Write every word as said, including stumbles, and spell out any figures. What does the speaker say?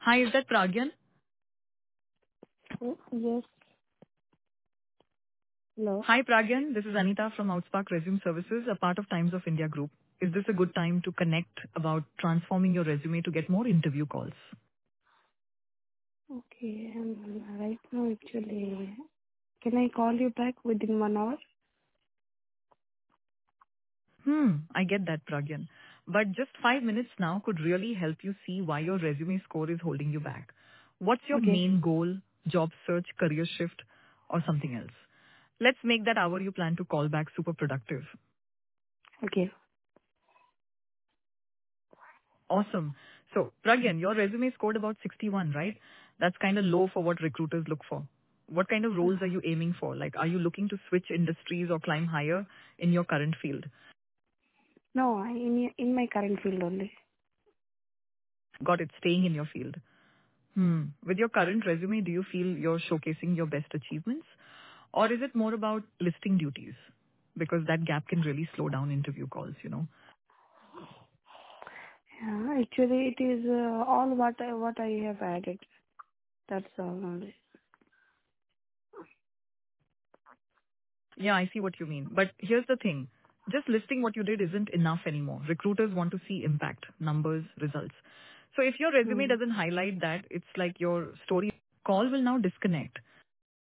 Hi, is that Pragyan? Oh, yes. Hello. Hi, Pragyan. This is Anita from Outspark Resume Services, a part of Times of India Group. Is this a good time to connect about transforming your resume to get more interview calls? Okay. Um, right now, actually, can I call you back within one hour? Hmm, I get that, Pragyan. But just five minutes now could really help you see why your resume score is holding you back. What's your Okay. main goal, job search, career shift, or something else? Let's make that hour you plan to call back super productive. Okay. Awesome. So, Pragyan, your resume scored about sixty-one, right? That's kind of low for what recruiters look for. What kind of roles are you aiming for? Like, are you looking to switch industries or climb higher in your current field? No, I- in in my current field only. Got it, staying in your field. Hmm. With your current resume, do you feel you're showcasing your best achievements? Or is it more about listing duties? Because that gap can really slow down interview calls, you know. Yeah, actually, it is uh, all what I, what I have added. That's all only. Yeah, I see what you mean. But here's the thing. Just listing what you did isn't enough anymore. Recruiters want to see impact, numbers, results. So if your resume Hmm. doesn't highlight that, it's like your story call will now disconnect.